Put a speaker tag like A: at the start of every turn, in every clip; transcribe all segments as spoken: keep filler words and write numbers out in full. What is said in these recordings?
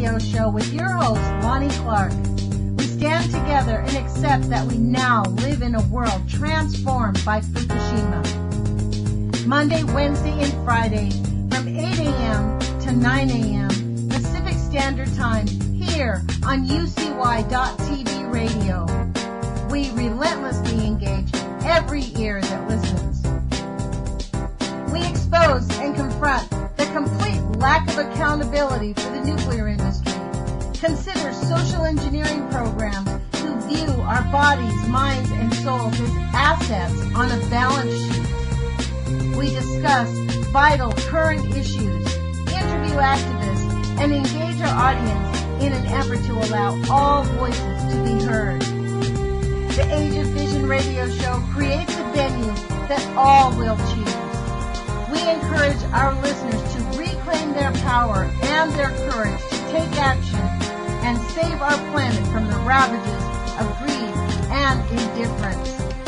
A: Radio Show with your host, Lonnie Clark. We stand together and accept that we now live in a world transformed by Fukushima. Monday, Wednesday, and Friday from eight a.m. to nine a.m. Pacific Standard Time here on U C Y dot T V radio. We relentlessly engage every ear that listens. We expose and confront the complete lack of accountability for the nuclear industry. Consider social engineering programs who view our bodies, minds, and souls as assets on a balance sheet. We discuss vital current issues, interview activists, and engage our audience in an effort to allow all voices to be heard. The Age of Vision radio show creates a venue that all will choose. We encourage our listeners to reclaim their power and their courage to take action and save our planet from the ravages of greed and indifference.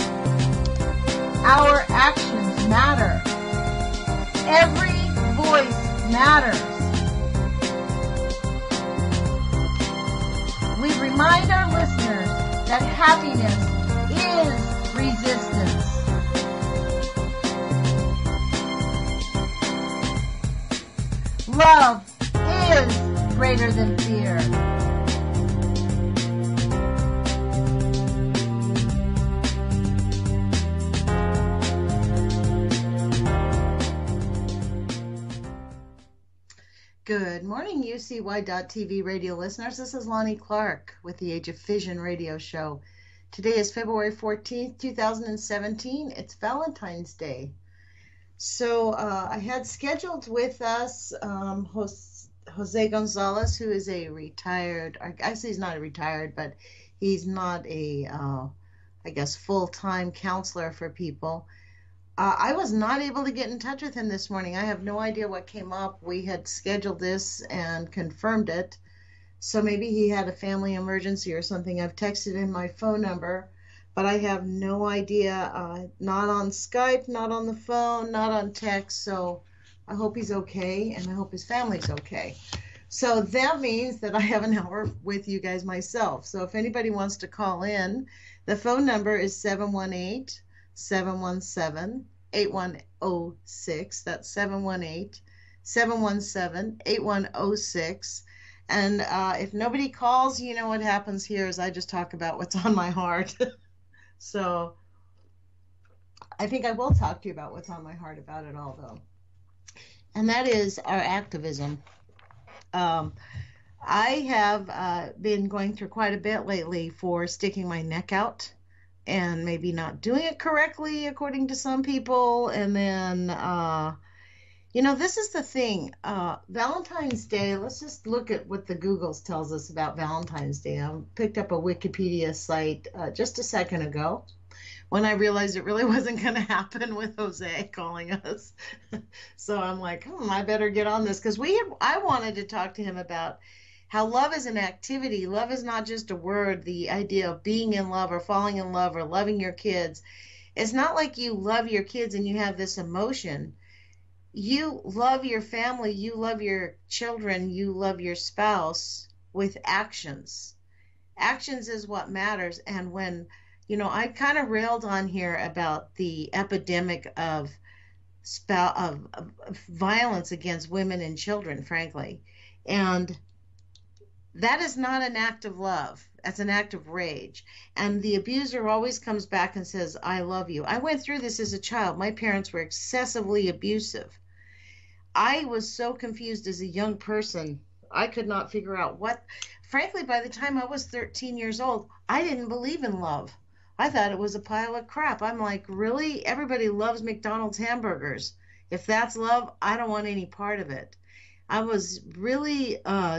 A: Our actions matter. Every voice matters. We remind our listeners that happiness is resistance. Love is greater than fear. Good morning, U C Y dot T V radio listeners. This is Lonnie Clark with the Age of Vision radio show. Today is February fourteenth, two thousand seventeen. It's Valentine's Day. So uh, I had scheduled with us um, Jose Gonzalez, who is a retired, I say he's not a retired, but he's not a, uh, I guess, full-time counselor for people. Uh, I was not able to get in touch with him this morning. I have no idea what came up. We had scheduled this and confirmed it. So maybe he had a family emergency or something. I've texted him my phone number, but I have no idea. Uh, not on Skype, not on the phone, not on text. So I hope he's okay, and I hope his family's okay. So that means that I have an hour with you guys myself. So if anybody wants to call in, the phone number is seven one eight, seven one seven, eight one zero six. That's seven one eight, seven one seven, eight one zero six. And uh, if nobody calls, you know what happens here is I just talk about what's on my heart. So I think I will talk to you about what's on my heart about it all, though. And that is our activism. Um, I have uh, been going through quite a bit lately for sticking my neck out and maybe not doing it correctly according to some people. And then, uh, you know, this is the thing. Uh, Valentine's Day, let's just look at what the Googles tells us about Valentine's Day. I picked up a Wikipedia site uh, just a second ago when I realized it really wasn't going to happen with Jose calling us. So I'm like, hmm, I better get on this, because we had, I wanted to talk to him about how love is an activity. Love is not just a word. The idea of being in love or falling in love or loving your kids. It's not like you love your kids and you have this emotion. You love your family, you love your children, you love your spouse with actions. Actions is what matters. And when, you know, I kind of railed on here about the epidemic of, spou- of, of, of violence against women and children, frankly. And that is not an act of love. That's an act of rage. And the abuser always comes back and says, I love you. I went through this as a child. My parents were excessively abusive. I was so confused as a young person. I could not figure out what, frankly, by the time I was thirteen years old, I didn't believe in love. I thought it was a pile of crap. I'm like, really? Everybody loves McDonald's hamburgers. If that's love, I don't want any part of it. I was really uh,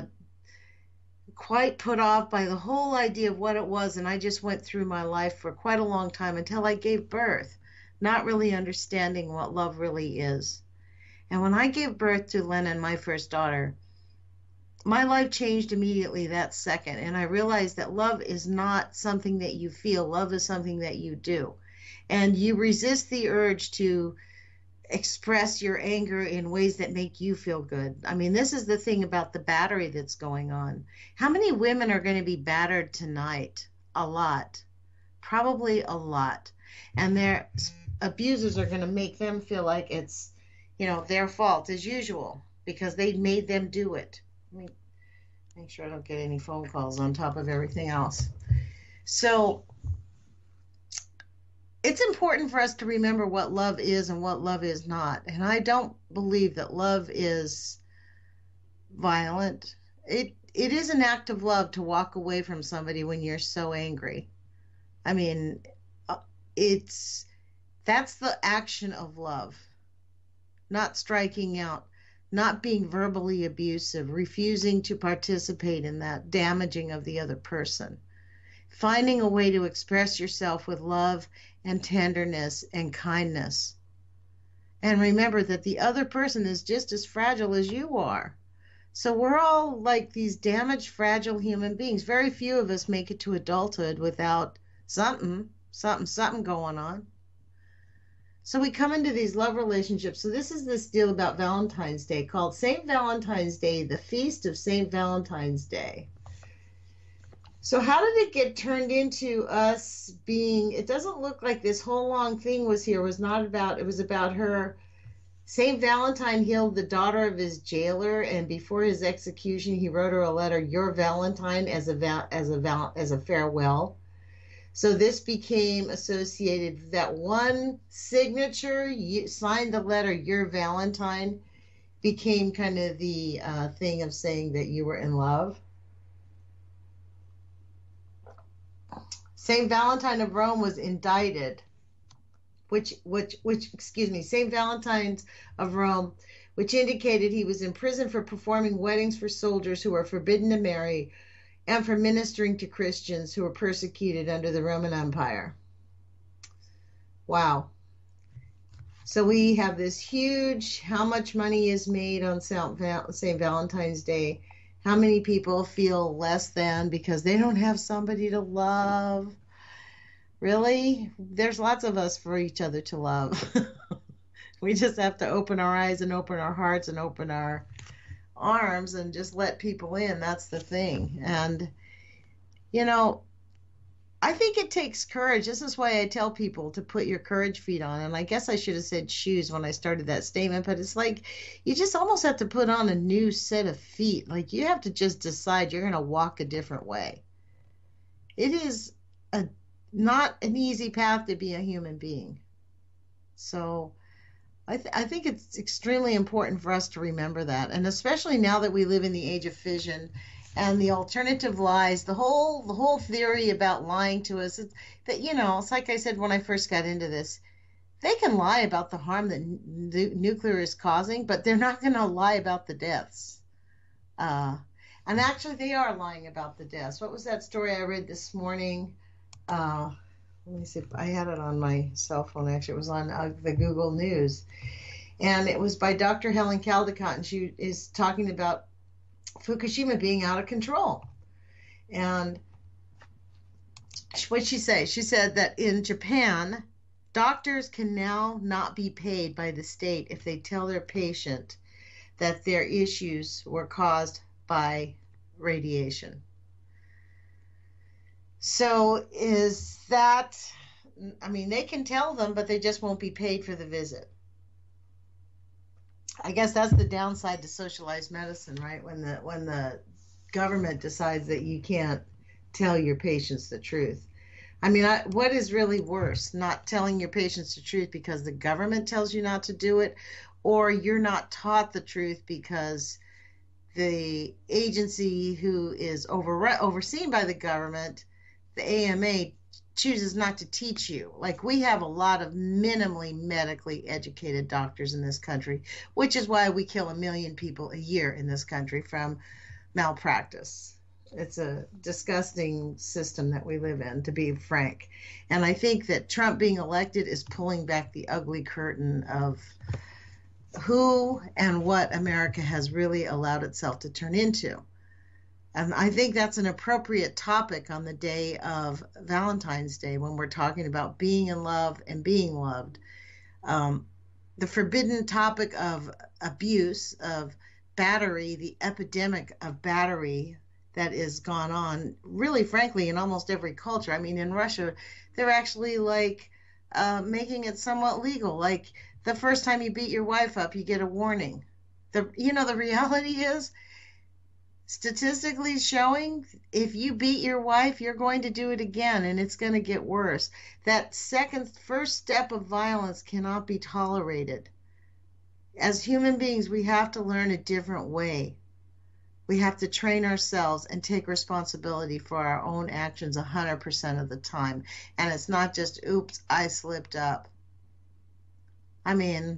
A: quite put off by the whole idea of what it was, and I just went through my life for quite a long time until I gave birth, not really understanding what love really is. And when I gave birth to Lennon, my first daughter, my life changed immediately that second. And I realized that love is not something that you feel. Love is something that you do. And you resist the urge to express your anger in ways that make you feel good. I mean, this is the thing about the battery that's going on. How many women are going to be battered tonight? A lot. Probably a lot. And their abusers are going to make them feel like it's, you know, their fault as usual because they made them do it. Let me make sure I don't get any phone calls on top of everything else. So it's important for us to remember what love is and what love is not. And I don't believe that love is violent. It it is an act of love to walk away from somebody when you're so angry. I mean, it's that's the action of love. Not striking out, not being verbally abusive, refusing to participate in that damaging of the other person. Finding a way to express yourself with love and tenderness and kindness. And remember that the other person is just as fragile as you are. So we're all like these damaged, fragile human beings. Very few of us make it to adulthood without something, something, something going on. So we come into these love relationships. So this is this deal about Valentine's Day called Saint Valentine's Day, the Feast of Saint Valentine's Day. So how did it get turned into us being, it doesn't look like this whole long thing was here, was not about, it was about her. Saint Valentine healed the daughter of his jailer, and before his execution, he wrote her a letter, "Your Valentine," as a as a as a farewell. So this became associated, that one signature, you signed the letter, "Your Valentine," became kind of the uh, thing of saying that you were in love. Saint Valentine of Rome was indicted, which, which, which, excuse me, Saint Valentine's of Rome, which indicated he was in prison for performing weddings for soldiers who were forbidden to marry and for ministering to Christians who were persecuted under the Roman Empire. Wow. So we have this huge, how much money is made on Saint Valentine's Day? How many people feel less than because they don't have somebody to love? Really? There's lots of us for each other to love. We just have to open our eyes and open our hearts and open our arms and just let people in. That's the thing. And, you know, I think it takes courage. This is why I tell people to put your courage feet on. And I guess I should have said shoes when I started that statement, but it's like you just almost have to put on a new set of feet. Like you have to just decide you're going to walk a different way. It is a not an easy path to be a human being. So I, th- I think it's extremely important for us to remember that. And especially now that we live in the age of fission and the alternative lies, the whole the whole theory about lying to us, it's, that, you know, it's like I said when I first got into this, they can lie about the harm that n- nuclear is causing, but they're not going to lie about the deaths. Uh, and actually, they are lying about the deaths. What was that story I read this morning? Uh, let me see if I had it on my cell phone. Actually, it was on uh, the Google News. And it was by Doctor Helen Caldicott, and she is talking about Fukushima being out of control. And what did she say? She said that in Japan, doctors can now not be paid by the state if they tell their patient that their issues were caused by radiation. So is that, I mean, they can tell them, but they just won't be paid for the visit. I guess that's the downside to socialized medicine, right? When the when the government decides that you can't tell your patients the truth. I mean, I, what is really worse? Not telling your patients the truth because the government tells you not to do it, or you're not taught the truth because the agency who is over, overseen by the government, the A M A, chooses not to teach you. Like, we have a lot of minimally medically educated doctors in this country, which is why we kill a million people a year in this country from malpractice. It's a disgusting system that we live in, to be frank. And I think that Trump being elected is pulling back the ugly curtain of who and what America has really allowed itself to turn into. And I think that's an appropriate topic on the day of Valentine's Day when we're talking about being in love and being loved. Um, the forbidden topic of abuse, of battery, the epidemic of battery that is gone on, really, frankly, in almost every culture. I mean, in Russia, they're actually like uh, making it somewhat legal. Like the first time you beat your wife up, you get a warning. The you know the reality is, statistically showing, if you beat your wife, you're going to do it again, and it's going to get worse. That second, first step of violence cannot be tolerated. As human beings, we have to learn a different way. We have to train ourselves and take responsibility for our own actions one hundred percent of the time. And it's not just, oops, I slipped up. I mean,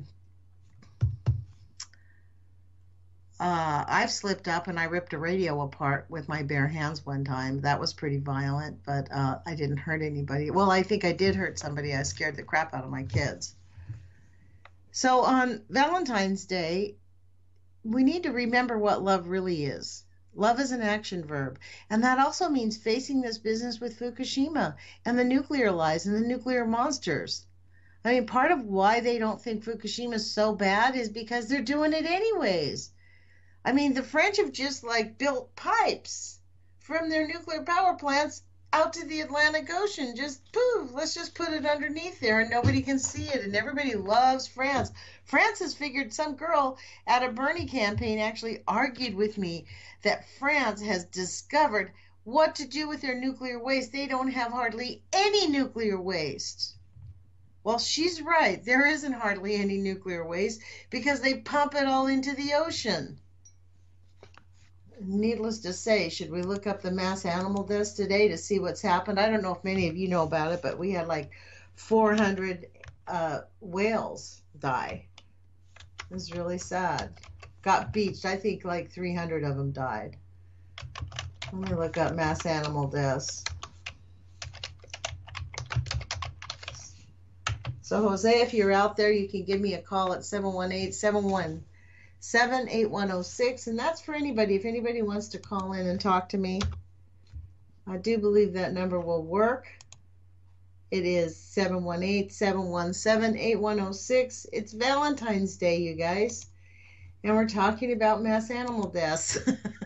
A: uh, I've slipped up and I ripped a radio apart with my bare hands one time. That was pretty violent, but uh, I didn't hurt anybody. Well, I think I did hurt somebody. I scared the crap out of my kids. So on Valentine's Day, we need to remember what love really is. Love is an action verb. And that also means facing this business with Fukushima and the nuclear lies and the nuclear monsters. I mean, part of why they don't think Fukushima is so bad is because they're doing it anyways. I mean, the French have just like built pipes from their nuclear power plants out to the Atlantic Ocean. Just poof, let's just put it underneath there and nobody can see it. And everybody loves France. France has figured, some girl at a Bernie campaign actually argued with me that France has discovered what to do with their nuclear waste. They don't have hardly any nuclear waste. Well, she's right. There isn't hardly any nuclear waste because they pump it all into the ocean. Needless to say, should we look up the mass animal deaths today to see what's happened? I don't know if many of you know about it, but we had like four hundred uh, whales die. It was really sad. Got beached. I think like three hundred of them died. Let me look up mass animal deaths. So Jose, if you're out there, you can give me a call at seven one eight, seven one seven, eight one zero six, and that's for anybody. If anybody wants to call in and talk to me, I do believe that number will work. It is seven one eight, seven one seven, eight one zero six. It's Valentine's Day, you guys, and we're talking about mass animal deaths.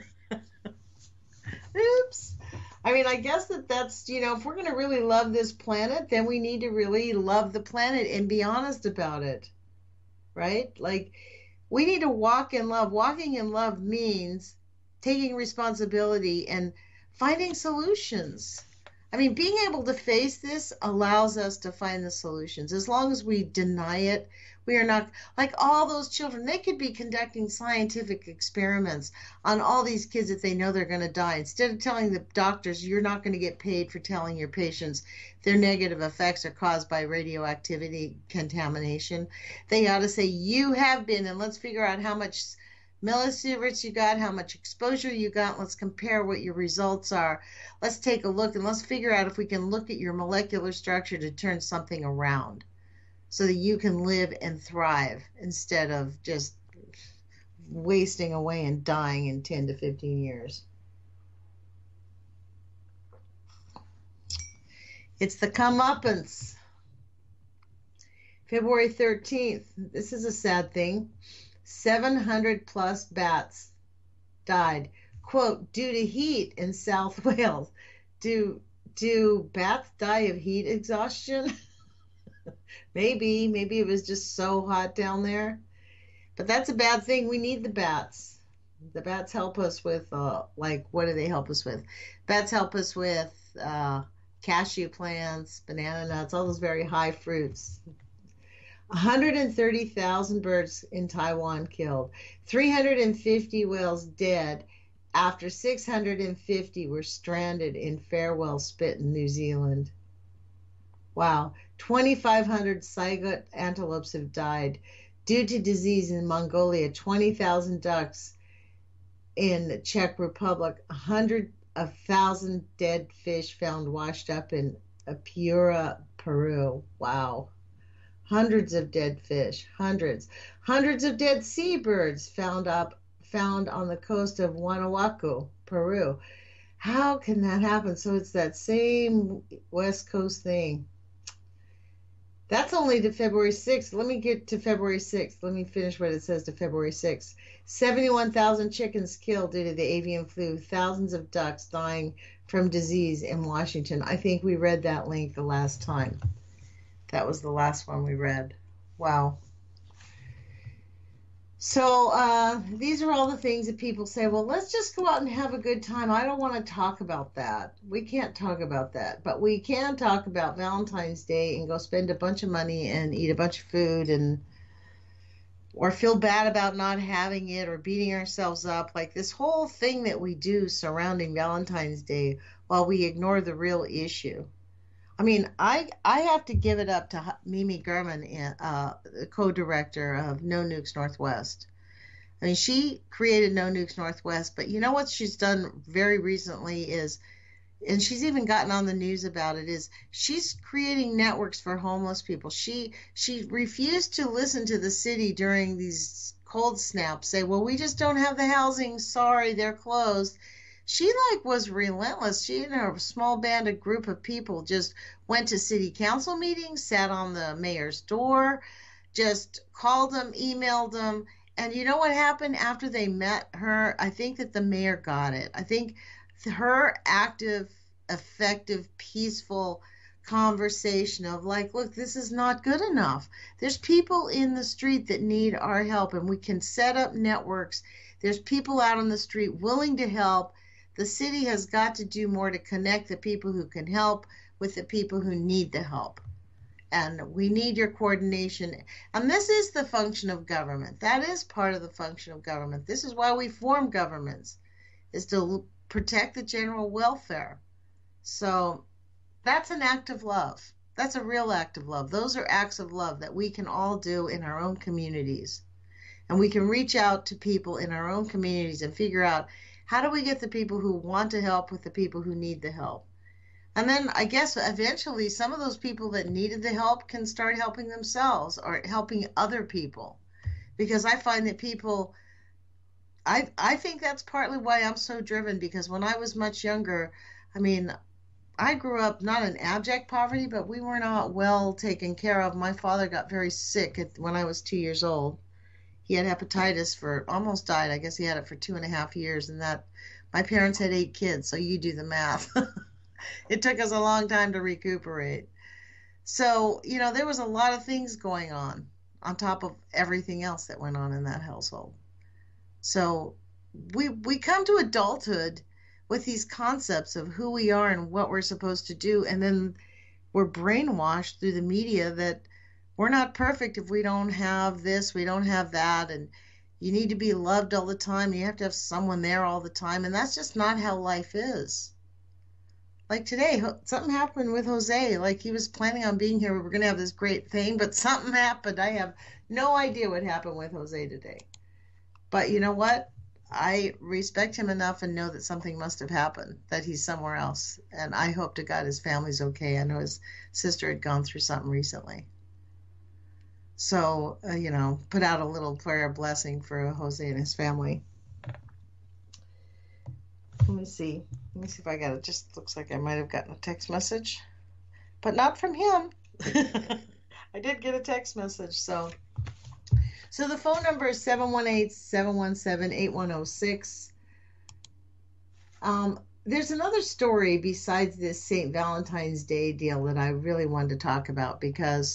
A: Oops. I mean, I guess that that's, you know, if we're going to really love this planet, then we need to really love the planet and be honest about it, right? Like, we need to walk in love. Walking in love means taking responsibility and finding solutions. I mean, being able to face this allows us to find the solutions. As long as we deny it, we are not, like all those children, they could be conducting scientific experiments on all these kids if they know they're going to die. Instead of telling the doctors, you're not going to get paid for telling your patients their negative effects are caused by radioactivity contamination, they ought to say, you have been, and let's figure out how much millisieverts you got, how much exposure you got. Let's compare what your results are. Let's take a look and let's figure out if we can look at your molecular structure to turn something around so that you can live and thrive instead of just wasting away and dying in ten to fifteen years. It's the comeuppance. February thirteenth. This is a sad thing. seven hundred plus bats died, quote, due to heat in South Wales. Do, do bats die of heat exhaustion? Maybe, maybe it was just so hot down there. But that's a bad thing. We need the bats. The bats help us with, uh, like, what do they help us with? Bats help us with uh, cashew plants, banana nuts, all those very high fruits. one hundred thirty thousand birds in Taiwan killed. three hundred fifty whales dead after six hundred fifty were stranded in Farewell Spit in New Zealand. Wow. twenty-five hundred Saigot antelopes have died due to disease in Mongolia. twenty thousand ducks in the Czech Republic. one hundred thousand dead fish found washed up in Apura, Peru. Wow. Hundreds of dead fish, hundreds. Hundreds of dead seabirds found up found on the coast of Huanahuaco, Peru. How can that happen? So it's that same West Coast thing. That's only to February sixth. Let me get to February sixth. Let me finish what it says to February sixth. seventy-one thousand chickens killed due to the avian flu. Thousands of ducks dying from disease in Washington. I think we read that link the last time. That was the last one we read. Wow. So uh, these are all the things that people say, well, let's just go out and have a good time. I don't want to talk about that. We can't talk about that. But we can talk about Valentine's Day and go spend a bunch of money and eat a bunch of food and or feel bad about not having it or beating ourselves up. Like this whole thing that we do surrounding Valentine's Day while we ignore the real issue. I mean, I I have to give it up to Mimi Gurman, uh, the co-director of No Nukes Northwest. I mean, she created No Nukes Northwest, but you know what she's done very recently is, and she's even gotten on the news about it, is she's creating networks for homeless people. She she refused to listen to the city during these cold snaps, say, well, we just don't have the housing. Sorry, they're closed. She like was relentless. She and her small band, a group of people just went to city council meetings, sat on the mayor's door, just called them, emailed them. And you know what happened after they met her? I think that the mayor got it. I think her active, effective, peaceful conversation of like, look, this is not good enough. There's people in the street that need our help, and we can set up networks. There's people out on the street willing to help. The city has got to do more to connect the people who can help with the people who need the help. And we need your coordination. And this is the function of government. That is part of the function of government. This is why we form governments, is to protect the general welfare. So that's an act of love. That's a real act of love. Those are acts of love that we can all do in our own communities. And we can reach out to people in our own communities and figure out, how do we get the people who want to help with the people who need the help? And then I guess eventually some of those people that needed the help can start helping themselves or helping other people. Because I find that people, I I think that's partly why I'm so driven, because when I was much younger, I mean, I grew up not in abject poverty, but we were not well taken care of. My father got very sick at, when I was two years old. He had hepatitis for, almost died. I guess he had it for two and a half years. And that, my parents had eight kids, so you do the math. It took us a long time to recuperate. So, you know, there was a lot of things going on, on top of everything else that went on in that household. So we we come to adulthood with these concepts of who we are and what we're supposed to do. And then we're brainwashed through the media that we're not perfect if we don't have this, we don't have that, and you need to be loved all the time. You have to have someone there all the time, and that's just not how life is. Like today, something happened with Jose. Like he was planning on being here. We were going to have this great thing, but something happened. I have no idea what happened with Jose today. But you know what? I respect him enough and know that something must have happened, that he's somewhere else. And I hope to God his family's okay. I know his sister had gone through something recently. So, uh, you know, put out a little prayer blessing for Jose and his family. Let me see. Let me see if I got it. Just looks like I might have gotten a text message, but not from him. I did get a text message. So, so the phone number is seven one eight, seven one seven, eight one zero six. Um, there's another story besides this Saint Valentine's Day deal that I really wanted to talk about, because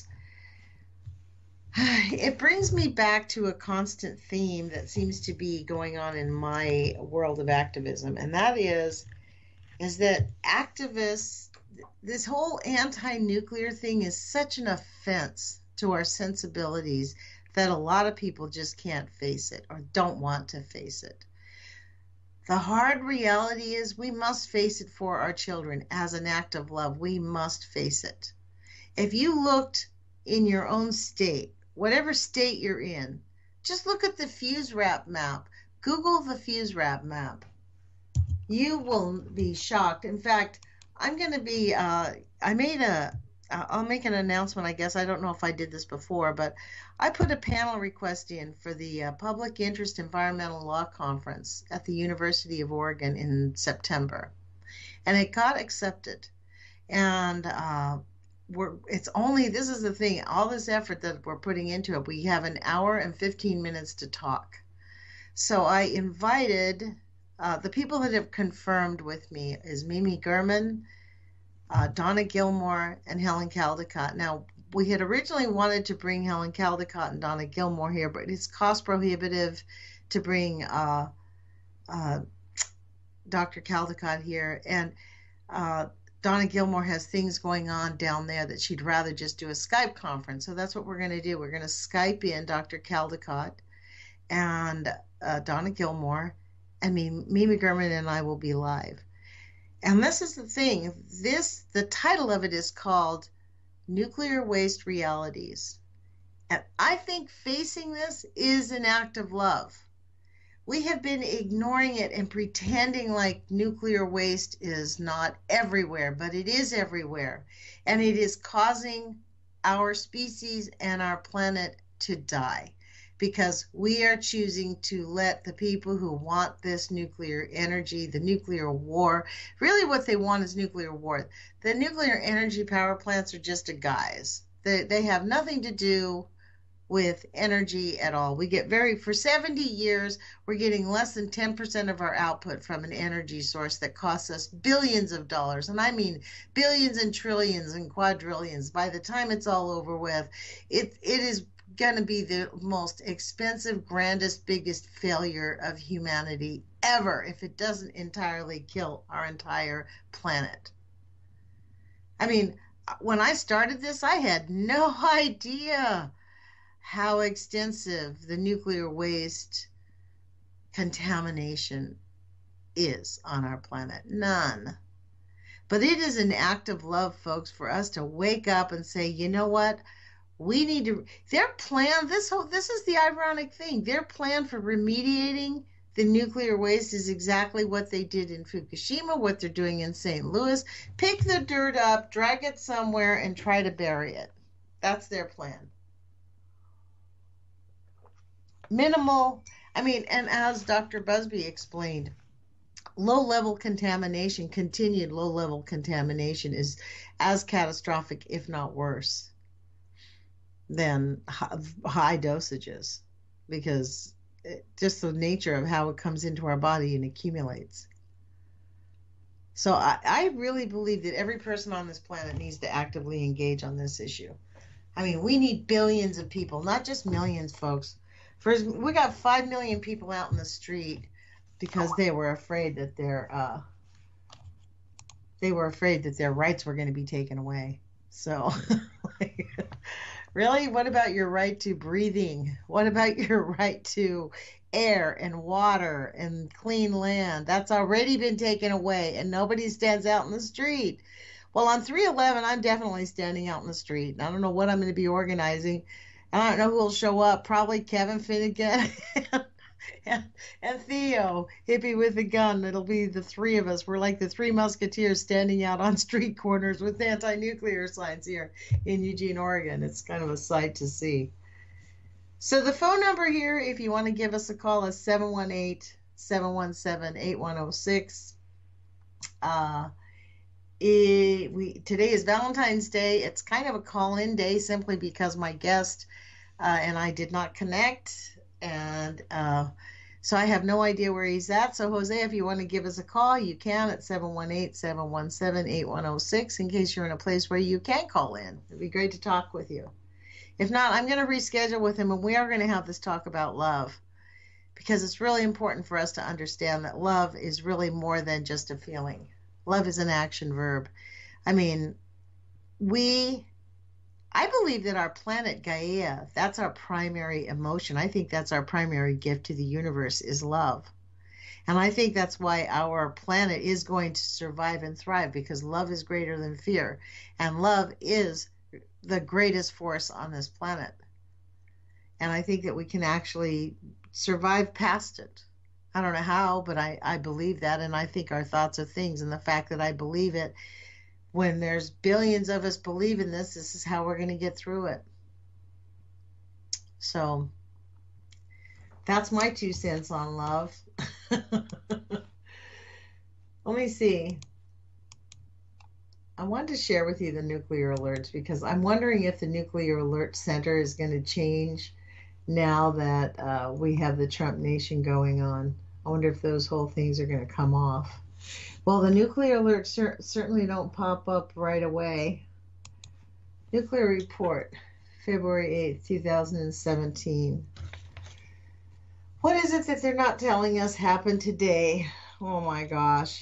A: it brings me back to a constant theme that seems to be going on in my world of activism, and that is, is that activists, this whole anti-nuclear thing is such an offense to our sensibilities that a lot of people just can't face it or don't want to face it. The hard reality is we must face it for our children as an act of love. We must face it. If you looked in your own state, whatever state you're in, just look at the fuse wrap map. Google the fuse wrap map. You will be shocked. In fact, I'm going to be, uh, I made a, I'll make an announcement, I guess. I don't know if I did this before, but I put a panel request in for the uh, Public Interest Environmental Law Conference at the University of Oregon in September. And it got accepted. And uh, we're, it's only, this is the thing, all this effort that we're putting into it, we have an hour and fifteen minutes to talk. So I invited, uh, the people that have confirmed with me is Mimi Gurman, uh, Donna Gilmore, and Helen Caldicott. Now, we had originally wanted to bring Helen Caldicott and Donna Gilmore here, but it's cost prohibitive to bring uh, uh, Doctor Caldicott here. And uh, Donna Gilmore has things going on down there that she'd rather just do a Skype conference. So that's what we're going to do. We're going to Skype in Doctor Caldicott and uh, Donna Gilmore, and me, Mimi Gurman and I will be live. And this is the thing. This, the title of it is called Nuclear Waste Realities. And I think facing this is an act of love. We have been ignoring it and pretending like nuclear waste is not everywhere, but it is everywhere. And it is causing our species and our planet to die because we are choosing to let the people who want this nuclear energy, the nuclear war, really what they want is nuclear war. The nuclear energy power plants are just a guise. They, they have nothing to do with energy at all. We get very, for seventy years, we're getting less than ten percent of our output from an energy source that costs us billions of dollars. And I mean billions and trillions and quadrillions. By the time it's all over with, it it is going to be the most expensive, grandest, biggest failure of humanity ever if it doesn't entirely kill our entire planet. I mean, when I started this, I had no idea how extensive the nuclear waste contamination is on our planet. None. But it is an act of love, folks, for us to wake up and say, you know what? We need to, their plan, this whole, this is the ironic thing. Their plan for remediating the nuclear waste is exactly what they did in Fukushima, what they're doing in Saint Louis. Pick the dirt up, drag it somewhere, and try to bury it. That's their plan. Minimal, I mean, and as Doctor Busby explained, low-level contamination, continued low-level contamination is as catastrophic, if not worse, than high dosages, because it, just the nature of how it comes into our body and accumulates. So I, I really believe that every person on this planet needs to actively engage on this issue. I mean, we need billions of people, not just millions, folks. First, we got five million people out in the street because they were afraid that their uh, they were afraid that their rights were going to be taken away. So, like, really, what about your right to breathing? What about your right to air and water and clean land? That's already been taken away, and nobody stands out in the street. Well, on three eleven, I'm definitely standing out in the street. I don't know what I'm going to be organizing. I don't know who will show up. Probably Kevin Finnegan and, and Theo, hippie with a gun. It'll be the three of us. We're like the three musketeers standing out on street corners with anti-nuclear signs here in Eugene, Oregon. It's kind of a sight to see. So the phone number here, if you want to give us a call, is seven one eight, seven one seven, eight one zero six. Uh, It, we today is Valentine's Day. It's kind of a call-in day simply because my guest uh, and I did not connect, and uh, so I have no idea where he's at. So Jose, if you want to give us a call, you can at seven one eight, seven one seven, eight one zero six in case you're in a place where you can call in. It'd be great to talk with you. If not, I'm going to reschedule with him, and we are going to have this talk about love, because it's really important for us to understand that love is really more than just a feeling. Love is an action verb. I mean, we, I believe that our planet Gaia, that's our primary emotion. I think that's our primary gift to the universe is love. And I think that's why our planet is going to survive and thrive, because love is greater than fear. And love is the greatest force on this planet. And I think that we can actually survive past it. I don't know how, but I, I believe that, and I think our thoughts are things, and the fact that I believe it, when there's billions of us believe in this, this is how we're going to get through it. So that's my two cents on love. Let me see. I wanted to share with you the nuclear alerts because I'm wondering if the nuclear alert center is going to change now that uh, we have the Trump nation going on. I wonder if those whole things are going to come off. Well, the nuclear alerts cer certainly don't pop up right away. Nuclear report, February eighth, two thousand seventeen. What is it that they're not telling us happened today? Oh my gosh.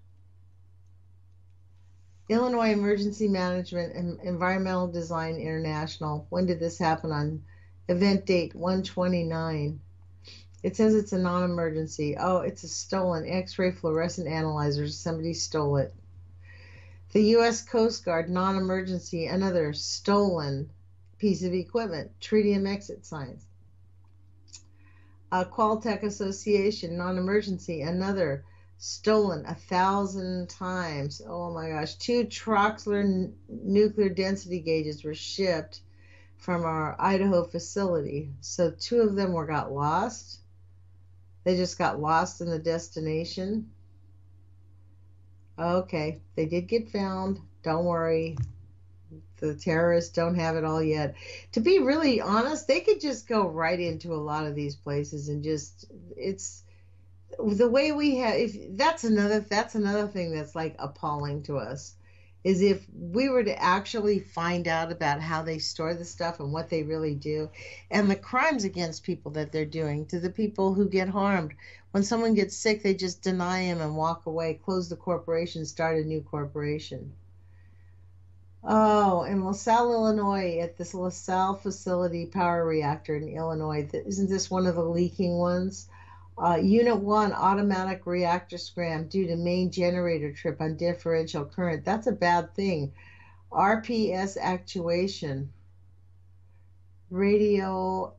A: Illinois Emergency Management and Environmental Design International. When did this happen? On event date one twenty-nine. It says it's a non-emergency. Oh, it's a stolen X-ray fluorescent analyzer. Somebody stole it. The U S Coast Guard, non-emergency, another stolen piece of equipment. Tritium exit signs. Uh, Qualtech Association, non-emergency, another stolen a thousand times. Oh my gosh. Two Troxler nuclear density gauges were shipped from our Idaho facility. So two of them were got lost. They just got lost in the destination. Okay, they did get found. Don't worry. The terrorists don't have it all yet. To be really honest, they could just go right into a lot of these places and just, it's the way we have, if that's another, that's another thing that's like appalling to us, is if we were to actually find out about how they store the stuff and what they really do and the crimes against people that they're doing to the people who get harmed. When someone gets sick, they just deny him and walk away, close the corporation, start a new corporation. Oh, in LaSalle, Illinois, at this LaSalle facility power reactor in Illinois, isn't this one of the leaking ones? Uh, Unit one, automatic reactor scram due to main generator trip on differential current. That's a bad thing. R P S actuation. Radio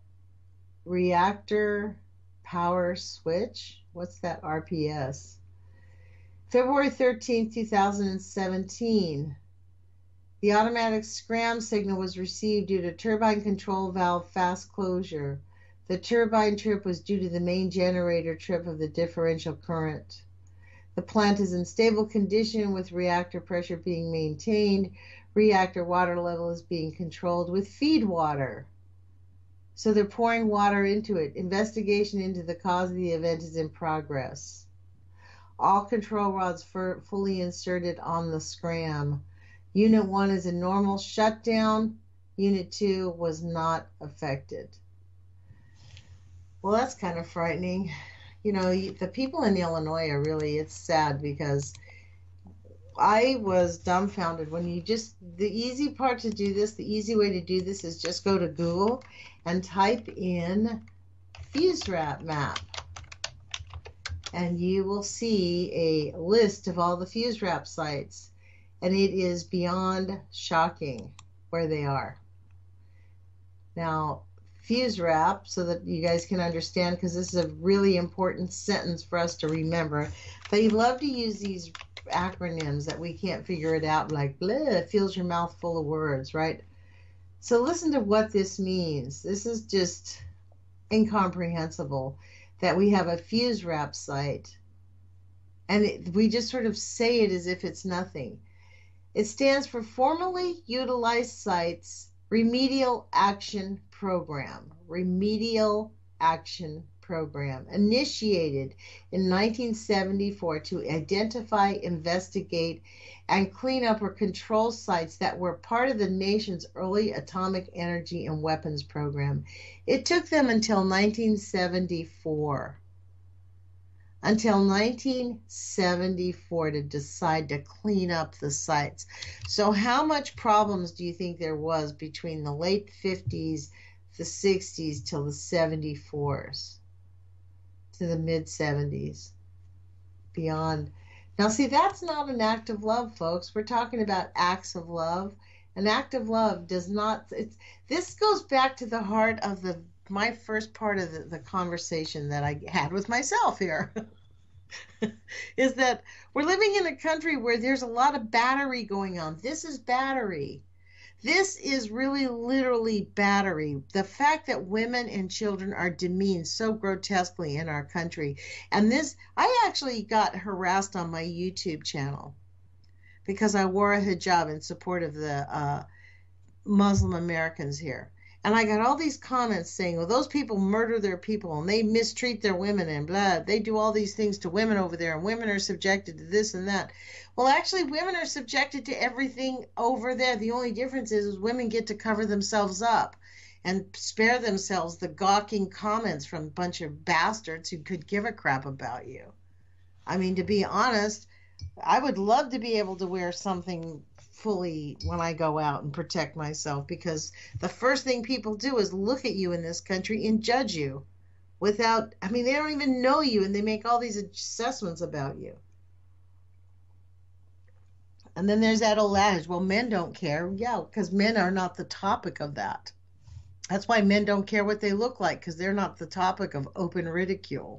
A: reactor power switch. What's that R P S? February thirteenth, two thousand seventeen. The automatic scram signal was received due to turbine control valve fast closure. The turbine trip was due to the main generator trip of the differential current. The plant is in stable condition with reactor pressure being maintained. Reactor water level is being controlled with feed water. So they're pouring water into it. Investigation into the cause of the event is in progress. All control rods for fully inserted on the scram. Unit one is a normal shutdown. Unit two was not affected. Well, that's kind of frightening. You know, the people in Illinois are really, it's sad because I was dumbfounded when you just, the easy part to do this, the easy way to do this is just go to Google and type in fuse wrap map. And you will see a list of all the fuse wrap sites. And it is beyond shocking where they are. Now, fuse wrap, so that you guys can understand, because this is a really important sentence for us to remember. They love to use these acronyms that we can't figure it out, like, bleh, it fills your mouth full of words, right? So listen to what this means. This is just incomprehensible that we have a fuse wrap site, and it, we just sort of say it as if it's nothing. It stands for Formally Utilized Sites Remedial Action Program. Remedial Action Program, initiated in nineteen seventy-four to identify, investigate, and clean up or control sites that were part of the nation's early atomic energy and weapons program. It took them until nineteen seventy-four. Until nineteen seventy-four to decide to clean up the sites. So how much problems do you think there was between the late fifties, the sixties, till the seventy-fours, to the mid seventies, beyond? Now see, that's not an act of love, folks. We're talking about acts of love. An act of love does not, it's, this goes back to the heart of the my first part of the, the conversation that I had with myself here. Is that we're living in a country where there's a lot of battery going on. This is battery. This is really literally battery. The fact that women and children are demeaned so grotesquely in our country. And this, I actually got harassed on my YouTube channel because I wore a hijab in support of the uh, Muslim Americans here. And I got all these comments saying, well, those people murder their people and they mistreat their women and blah. They do all these things to women over there and women are subjected to this and that. Well, actually, women are subjected to everything over there. The only difference is, is women get to cover themselves up and spare themselves the gawking comments from a bunch of bastards who could give a crap about you. I mean, to be honest, I would love to be able to wear something fully when I go out and protect myself, because the first thing people do is look at you in this country and judge you without, I mean, they don't even know you and they make all these assessments about you. And then there's that old adage, well, men don't care. Yeah, because men are not the topic of that. That's why men don't care what they look like, because they're not the topic of open ridicule.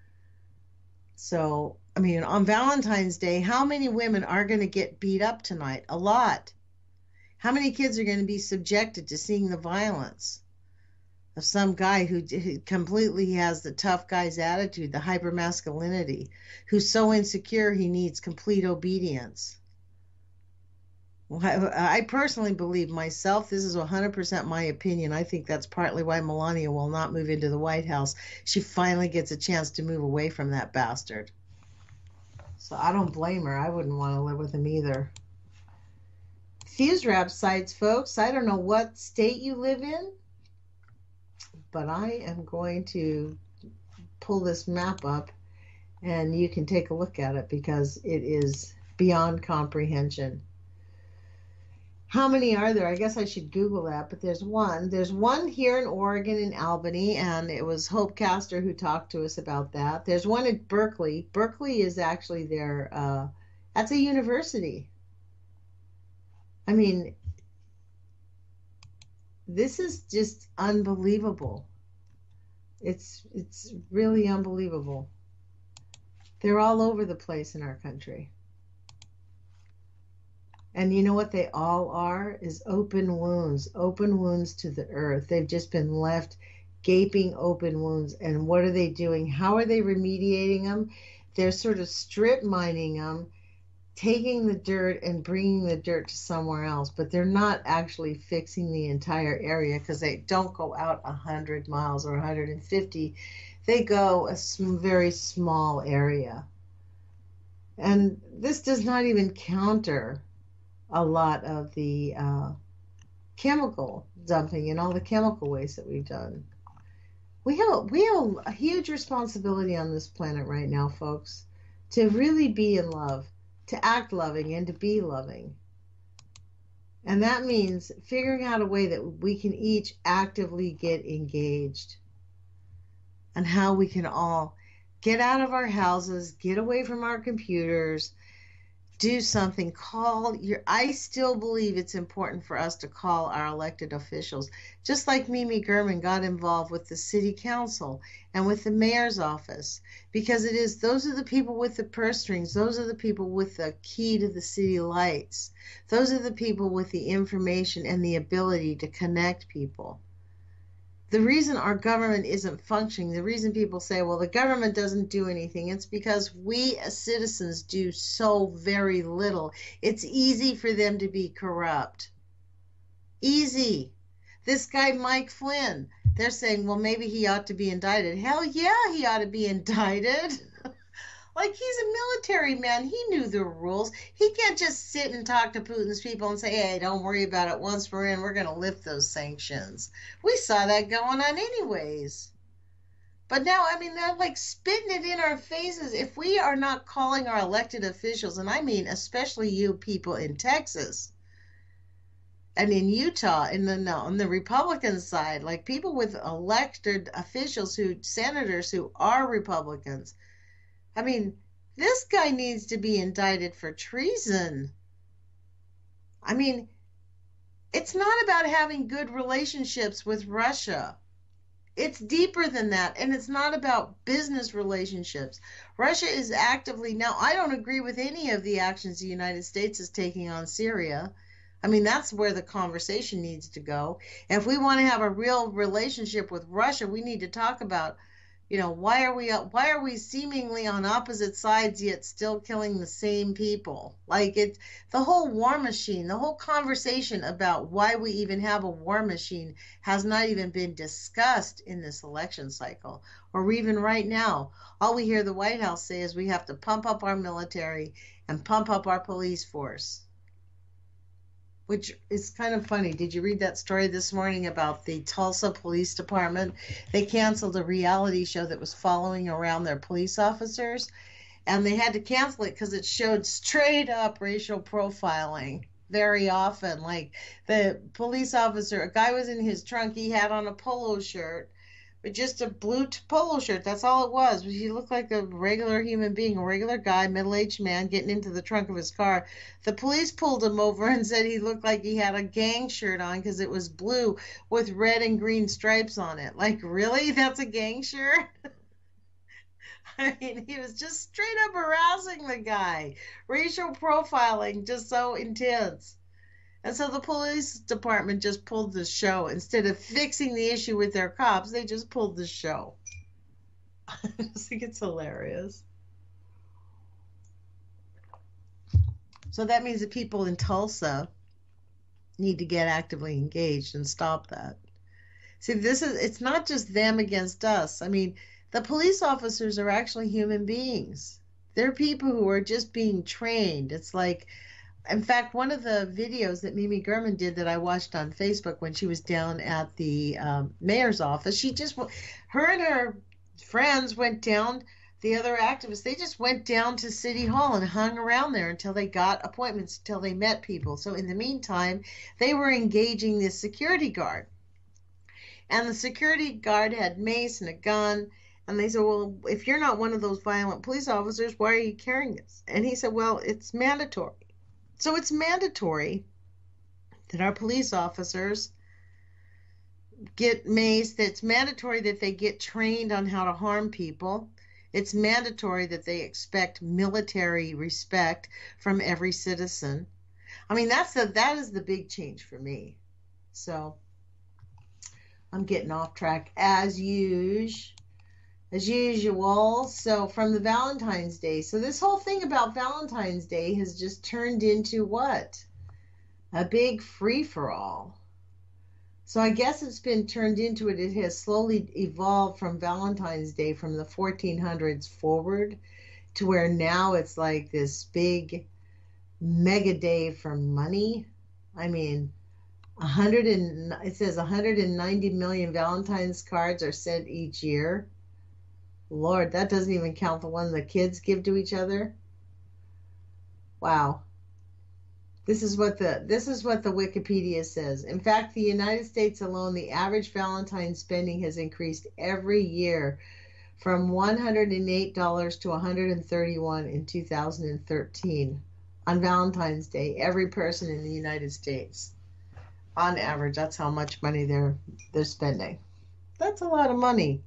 A: So, I mean, on Valentine's Day, how many women are going to get beat up tonight? A lot. How many kids are going to be subjected to seeing the violence of some guy who, who completely has the tough guy's attitude, the hypermasculinity, who's so insecure he needs complete obedience? Well, I, I personally believe myself, this is one hundred percent my opinion. I think that's partly why Melania will not move into the White House. She finally gets a chance to move away from that bastard. So I don't blame her. I wouldn't want to live with him either. Fuse wrap sites, folks. I don't know what state you live in, but I am going to pull this map up and you can take a look at it because it is beyond comprehension. How many are there? I guess I should Google that, but there's one. There's one here in Oregon in Albany, and it was Hope Castor who talked to us about that. There's one at Berkeley. Berkeley is actually their, uh, that's a university. I mean, this is just unbelievable. It's, it's really unbelievable. They're all over the place in our country. And you know what they all are? Is open wounds, open wounds to the earth. They've just been left gaping open wounds. And what are they doing? How are they remediating them? They're sort of strip mining them, taking the dirt and bringing the dirt to somewhere else. But they're not actually fixing the entire area because they don't go out one hundred miles or one hundred fifty. They go a very small area. And this does not even counter a lot of the uh, chemical dumping and all the chemical waste that we've done. We have, a, we have a huge responsibility on this planet right now, folks, to really be in love, to act loving and to be loving. And that means figuring out a way that we can each actively get engaged and how we can all get out of our houses, get away from our computers, do something, call your, I still believe it's important for us to call our elected officials, just like Mimi Gurman got involved with the city council and with the mayor's office, because it is, those are the people with the purse strings, those are the people with the key to the city lights, those are the people with the information and the ability to connect people. The reason our government isn't functioning, the reason people say, well, the government doesn't do anything, it's because we as citizens do so very little. It's easy for them to be corrupt. Easy. This guy, Mike Flynn, they're saying, well, maybe he ought to be indicted. Hell yeah, he ought to be indicted. Like, he's a military man. He knew the rules. He can't just sit and talk to Putin's people and say, hey, don't worry about it. Once we're in, we're going to lift those sanctions. We saw that going on anyways. But now, I mean, they're like spitting it in our faces. If we are not calling our elected officials, and I mean especially you people in Texas and in Utah, in the, no, on the Republican side, like people with elected officials, who senators who are Republicans, I mean, this guy needs to be indicted for treason. I mean, it's not about having good relationships with Russia. It's deeper than that, and it's not about business relationships. Russia is actively, now, I don't agree with any of the actions the United States is taking on Syria. I mean, that's where the conversation needs to go. And if we want to have a real relationship with Russia, we need to talk about You know, why are we why are we seemingly on opposite sides yet still killing the same people? Like it, the whole war machine, the whole conversation about why we even have a war machine has not even been discussed in this election cycle, or even right now. All we hear the White House say is we have to pump up our military and pump up our police force, which is kind of funny. Did you read that story this morning about the Tulsa Police Department? They canceled a reality show that was following around their police officers, and they had to cancel it because it showed straight up racial profiling very often. Like the police officer, a guy was in his trunk, he had on a polo shirt, but just a blue polo shirt. That's all it was. He looked like a regular human being, a regular guy, middle-aged man getting into the trunk of his car. The police pulled him over and said he looked like he had a gang shirt on because it was blue with red and green stripes on it. Like, really? That's a gang shirt? I mean, he was just straight up harassing the guy. Racial profiling, just so intense. And so the police department just pulled the show. Instead of fixing the issue with their cops, they just pulled the show. I just think it's hilarious. So that means that people in Tulsa need to get actively engaged and stop that. See, this is, it's not just them against us. I mean, the police officers are actually human beings. They're people who are just being trained. It's like, in fact, one of the videos that Mimi Gurman did that I watched on Facebook when she was down at the um, mayor's office, she just, her and her friends went down, the other activists, they just went down to City Hall and hung around there until they got appointments, until they met people. So in the meantime, they were engaging this security guard. And the security guard had mace and a gun. And they said, well, if you're not one of those violent police officers, why are you carrying this? And he said, well, it's mandatory. So it's mandatory that our police officers get maced. It's mandatory that they get trained on how to harm people. It's mandatory that they expect military respect from every citizen. I mean, that's the, that is the big change for me. So I'm getting off track as usual. As usual. So from the Valentine's Day. So this whole thing about Valentine's Day has just turned into what? A big free-for-all. So I guess it's been turned into it. It has slowly evolved from Valentine's Day from the fourteen hundreds forward to where now it's like this big mega day for money. I mean, one hundred and it says one hundred ninety million Valentine's cards are sent each year. Lord, that doesn't even count the one the kids give to each other. Wow. This is what the this is what the Wikipedia says. In fact, the United States alone, the average Valentine's spending has increased every year from one hundred eight dollars to one hundred thirty-one dollars in two thousand thirteen on Valentine's Day. Every person in the United States, on average, that's how much money they're they're spending. That's a lot of money.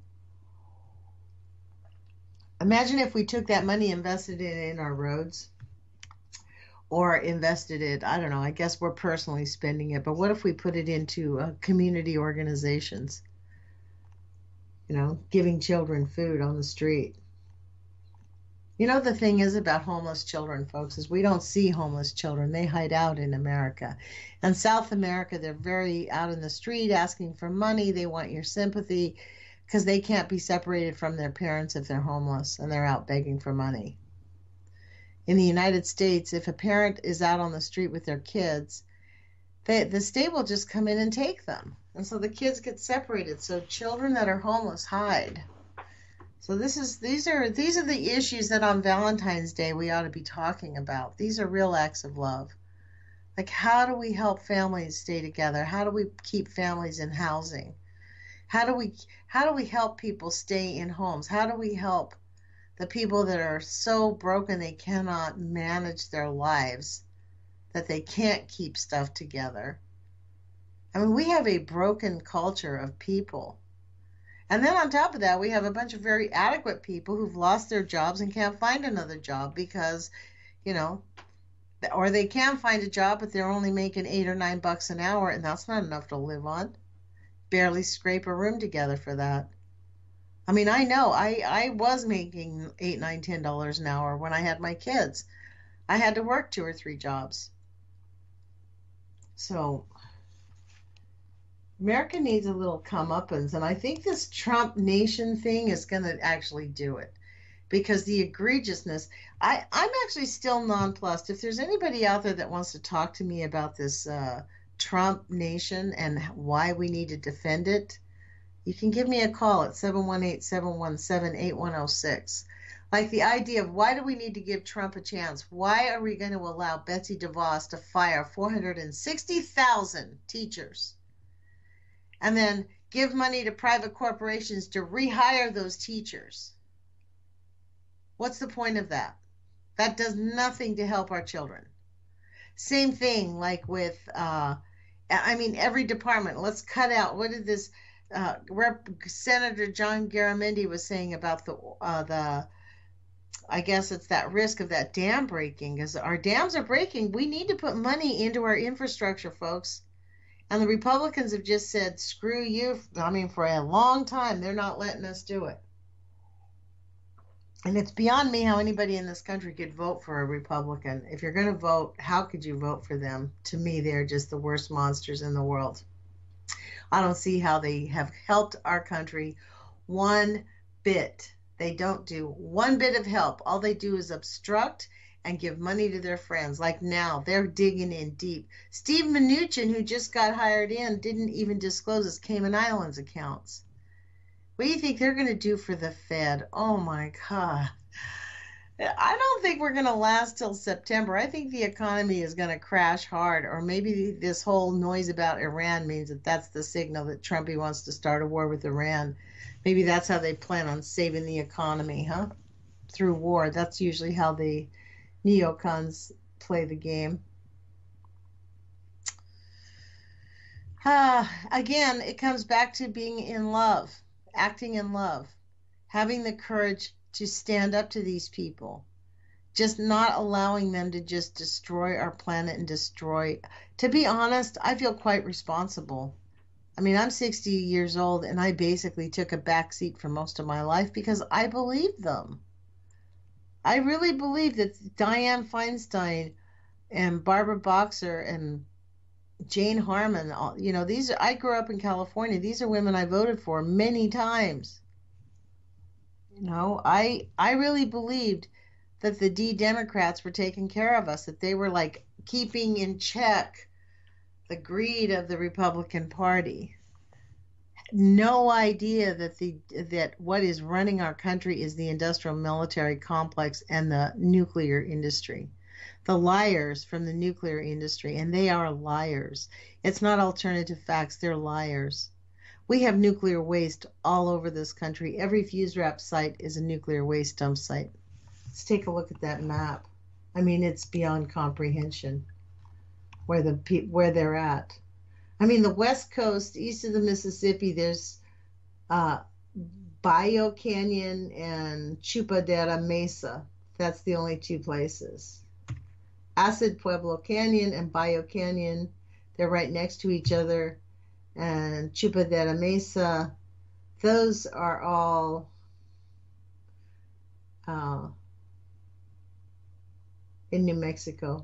A: Imagine if we took that money, invested it in our roads, or invested it, I don't know, I guess we're personally spending it, but what if we put it into uh, community organizations, you know, giving children food on the street. You know, the thing is about homeless children, folks, is we don't see homeless children. They hide out in America. In South America, they're very out in the street asking for money. They want your sympathy, because they can't be separated from their parents if they're homeless and they're out begging for money. In the United States, if a parent is out on the street with their kids, they, the state will just come in and take them. And so the kids get separated. So children that are homeless hide. So this is these are these are the issues that on Valentine's Day we ought to be talking about. These are real acts of love. Like, how do we help families stay together? How do we keep families in housing? How do we how do we help people stay in homes? How do we help the people that are so broken they cannot manage their lives, that they can't keep stuff together? I mean, we have a broken culture of people. And then on top of that, we have a bunch of very adequate people who've lost their jobs and can't find another job because, you know, or they can find a job, but they're only making eight or nine bucks an hour, and that's not enough to live on. Barely scrape a room together for that. I mean, I know I, I was making eight, nine, ten dollars an hour when I had my kids. I had to work two or three jobs. So America needs a little comeuppance, and I think this Trump nation thing is going to actually do it because the egregiousness. I, I'm actually still nonplussed. If there's anybody out there that wants to talk to me about this uh, Trump nation and why we need to defend it, you can give me a call at seven one eight, seven one seven, eight one zero six. Like the idea of why do we need to give Trump a chance? Why are we going to allow Betsy DeVos to fire four hundred sixty thousand teachers and then give money to private corporations to rehire those teachers? What's the point of that? That does nothing to help our children. Same thing like with, uh, I mean, every department. Let's cut out. What did this uh, Rep. Senator John Garamendi was saying about the uh, the? I guess it's that risk of that dam breaking. Because our dams are breaking. We need to put money into our infrastructure, folks. And the Republicans have just said, "Screw you." I mean, for a long time, they're not letting us do it. And it's beyond me how anybody in this country could vote for a Republican. If you're going to vote, how could you vote for them? To me, they're just the worst monsters in the world. I don't see how they have helped our country one bit. They don't do one bit of help. All they do is obstruct and give money to their friends. Like now, they're digging in deep. Steve Mnuchin, who just got hired in, didn't even disclose his Cayman Islands accounts. What do you think they're going to do for the Fed? Oh, my God. I don't think we're going to last till September. I think the economy is going to crash hard, or maybe this whole noise about Iran means that that's the signal that Trumpy wants to start a war with Iran. Maybe that's how they plan on saving the economy, huh? Through war. That's usually how the neocons play the game. Ah, again, it comes back to being in love. Acting in love, having the courage to stand up to these people, just not allowing them to just destroy our planet and destroy. To be honest, I feel quite responsible. I mean, I'm sixty years old and I basically took a back seat for most of my life because I believed them. I really believe that Dianne Feinstein and Barbara Boxer and Jane Harman, you know, these are, I grew up in California. These are women I voted for many times. You know, I I really believed that the D-Democrats were taking care of us, that they were like keeping in check the greed of the Republican Party. No idea that the that what is running our country is the industrial military complex and the nuclear industry. The liars from the nuclear industry, and they are liars. It's not alternative facts, they're liars. We have nuclear waste all over this country. Every fuse wrap site is a nuclear waste dump site. Let's take a look at that map. I mean, it's beyond comprehension where the where they're at. I mean, the West Coast, east of the Mississippi, there's uh, Bayo Canyon and Chupadera Mesa. That's the only two places. Acid Pueblo Canyon and Bayo Canyon, they're right next to each other. And Chupadera Mesa, those are all uh, in New Mexico.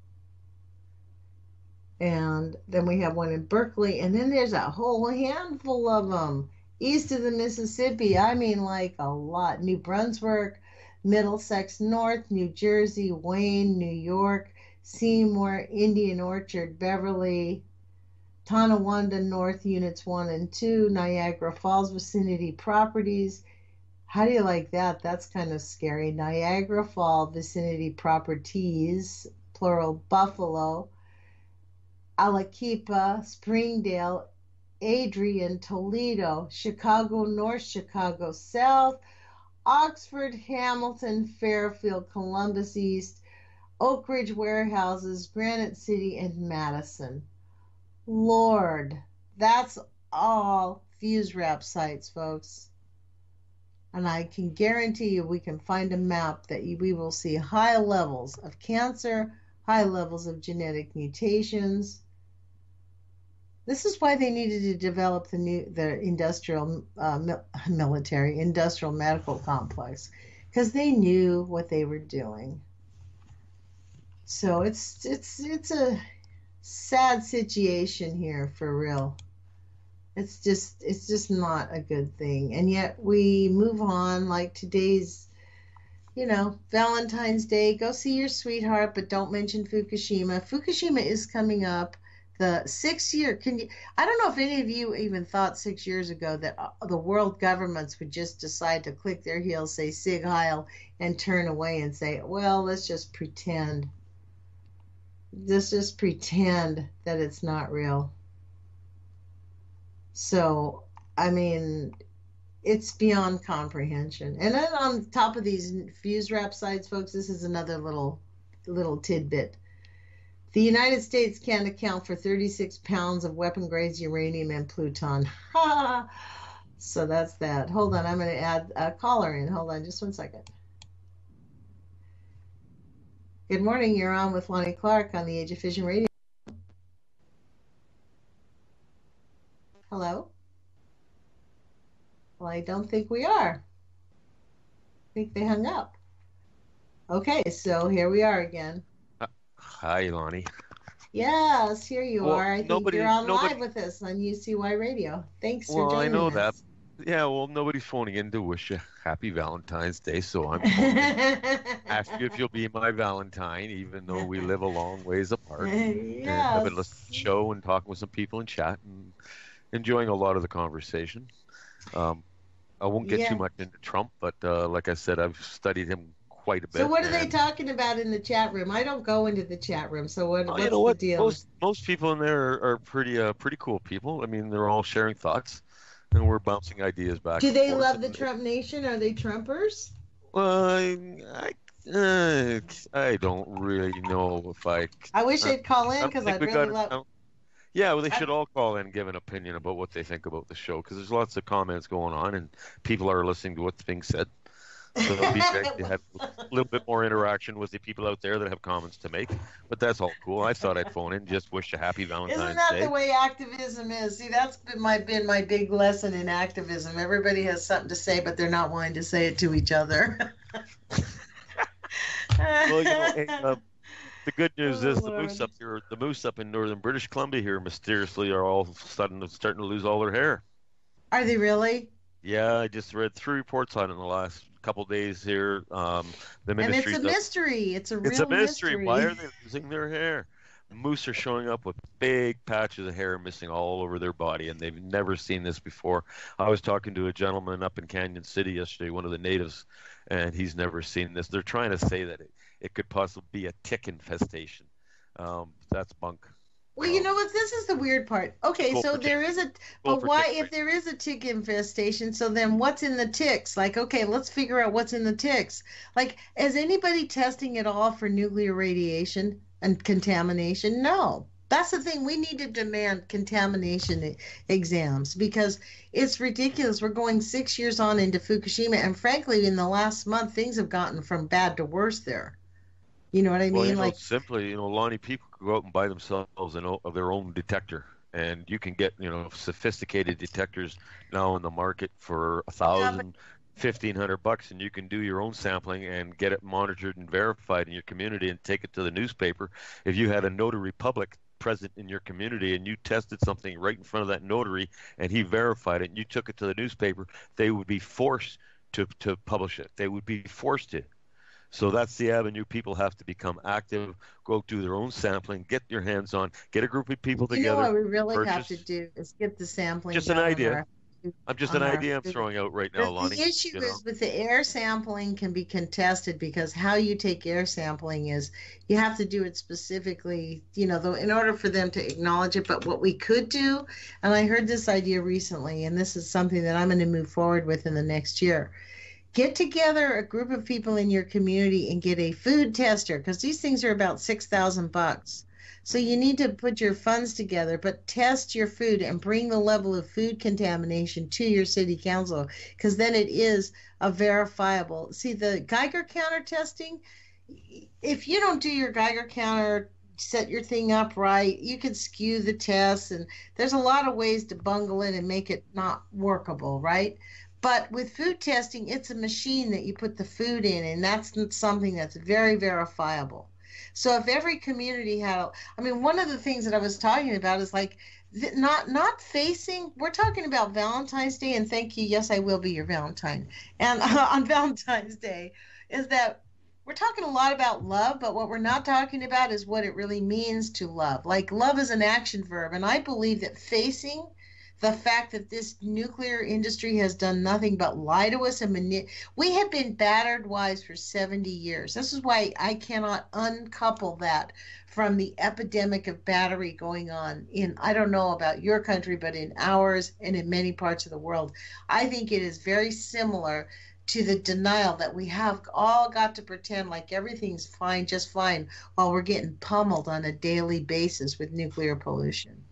A: And then we have one in Berkeley, and then there's a whole handful of them east of the Mississippi. I mean, like a lot. New Brunswick, Middlesex North, New Jersey, Wayne, New York, Seymour, Indian Orchard, Beverly, Tonawanda North Units one and two, Niagara Falls Vicinity Properties. How do you like that? That's kind of scary. Niagara Falls Vicinity Properties, plural, Buffalo, Alaquipa, Springdale, Adrian, Toledo, Chicago North, Chicago South, Oxford, Hamilton, Fairfield, Columbus East, Oak Ridge Warehouses, Granite City, and Madison. Lord, that's all fuse wrap sites, folks. And I can guarantee you we can find a map that we will see high levels of cancer, high levels of genetic mutations. This is why they needed to develop the new the industrial uh, mil- military industrial medical complex because they knew what they were doing. So it's it's it's a sad situation here for real. It's just it's just not a good thing. And yet we move on like today's, you know, Valentine's Day. Go see your sweetheart, but don't mention Fukushima. Fukushima is coming up. The six year, can you, I don't know if any of you even thought six years ago that uh, the world governments would just decide to click their heels, say Sig Heil, and turn away and say, well, let's just pretend. Let's just pretend that it's not real. So, I mean, it's beyond comprehension. And then on top of these fuse wrap sites, folks, this is another little little tidbit. The United States can't account for thirty-six pounds of weapon-grade uranium and pluton. So that's that. Hold on, I'm going to add a caller in. Hold on just one second. Good morning. You're on with Lonnie Clark on the Age of Fission Radio. Hello? Well, I don't think we are. I think they hung up. Okay, so here we are again.
B: Uh, Hi, Lonnie.
A: Yes, here you
B: Well,
A: are. I think
B: nobody,
A: you're on
B: nobody.
A: live with us on U C Y Radio. Thanks for
B: Well, I know
A: joining
B: that.
A: us.
B: Yeah, well, nobody's phoning in to wish you happy Valentine's Day, so I'm phoning in to ask you if you'll be my Valentine, even though we live a long ways apart. And I've been listening to
A: Yes.
B: the show and talking with some people in chat and enjoying a lot of the conversation. Um, I won't get too
A: Yeah.
B: much into Trump, but uh, like I said, I've studied him quite a
A: So
B: bit,
A: what are they
B: and
A: talking about in the chat room? I don't go into the chat room. So what
B: oh, you
A: what's
B: know
A: the
B: what?
A: deal?
B: Most most people in there are, are pretty uh, pretty cool people. I mean, they're all sharing thoughts, and we're bouncing ideas back
A: Do
B: and
A: they
B: forth.
A: love the
B: And
A: Trump nation? Are they Trumpers?
B: well, I, I, uh, I don't really know if I,
A: I wish
B: I
A: they'd call
B: I
A: in
B: don't
A: because
B: think
A: I'd
B: we
A: really
B: got it.
A: love.
B: I don't- Yeah, well, they
A: I,
B: should all call in and give an opinion about what they think about the show because there's lots of comments going on and people are listening to what's being said. So it'll be great to have a little bit more interaction with the people out there that have comments to make. But that's all cool. I thought I'd phone in, just wish you happy
A: Isn't
B: Valentine's
A: that the
B: Day.
A: way activism is? See, that's been my been my big lesson in activism. Everybody has something to say, but they're not willing to say it to each other.
B: Well, you know, hey, uh,
A: Oh
B: the good news is the moose
A: Lord.
B: up here, the moose up in northern British Columbia here mysteriously are all of a sudden starting to lose all their hair.
A: Are they really?
B: Yeah, I just read three reports on it in the last couple days here. Um, the
A: And it's a
B: ministry's up.
A: mystery. It's a
B: It's a
A: real
B: mystery. Why are
A: mystery.
B: they losing their hair? Moose are showing up with big patches of hair missing all over their body, and they've never seen this before. I was talking to a gentleman up in Canyon City yesterday, one of the natives, and he's never seen this. They're trying to say that it, it could possibly be a tick infestation. Um, that's bunk.
A: Well, you
B: Um,
A: know what? This is the weird part. Okay,
B: go
A: so
B: for tick.
A: there is a,
B: Go
A: but
B: for
A: why,
B: tick
A: if
B: bite.
A: there is a tick infestation, so then what's in the ticks? Like, okay, let's figure out what's in the ticks. Like, is anybody testing at all for nuclear radiation and contamination? No. That's the thing. We need to demand contamination e- exams because it's ridiculous. We're going six years on into Fukushima, and frankly, in the last month, things have gotten from bad to worse there. You know what I
B: Well, you
A: mean?
B: know,
A: Like,
B: simply, you know, Lonnie, people could go out and buy themselves an, o- of their own detector, and you can get, you know, sophisticated detectors now in the market for a
A: yeah, but
B: thousand, fifteen hundred bucks, and you can do your own sampling and get it monitored and verified in your community and take it to the newspaper. If you had a notary public present in your community and you tested something right in front of that notary and he verified it and you took it to the newspaper, they would be forced to to publish it. They would be forced to. So that's the avenue people have to become active, go do their own sampling, get your hands on, get a group of people
A: you know
B: together,
A: what we really have to
B: purchase.
A: do is get the sampling
B: Just an
A: done on
B: idea.
A: our
B: I'm just an
A: on our
B: idea I'm
A: food.
B: throwing out right now,
A: The, the
B: Lonnie.
A: issue
B: You know.
A: is with the air sampling can be contested because how you take air sampling is you have to do it specifically, you know, though in order for them to acknowledge it. But what we could do, and I heard this idea recently, and this is something that I'm going to move forward with in the next year. Get together a group of people in your community and get a food tester because these things are about six thousand bucks. So you need to put your funds together, but test your food and bring the level of food contamination to your city council because then it is a verifiable. See, the Geiger counter testing, if you don't do your Geiger counter set your thing up right. You can skew the tests, and there's a lot of ways to bungle it and make it not workable, right? But with food testing, it's a machine that you put the food in, and that's something that's very verifiable. So if every community had, a, I mean, one of the things that I was talking about is like th- not not facing. We're talking about Valentine's Day, and thank you. Yes, I will be your Valentine. And uh, on Valentine's Day, is that we're talking a lot about love, but what we're not talking about is what it really means to love. Like love is an action verb, and I believe that facing the fact that this nuclear industry has done nothing but lie to us and mani- we have been battered wives for seventy years. This is why I cannot uncouple that from the epidemic of battery going on in, I don't know about your country, but in ours and in many parts of the world. I think it is very similar to the denial that we have all got to pretend like everything's fine, just fine, while we're getting pummeled on a daily basis with nuclear pollution.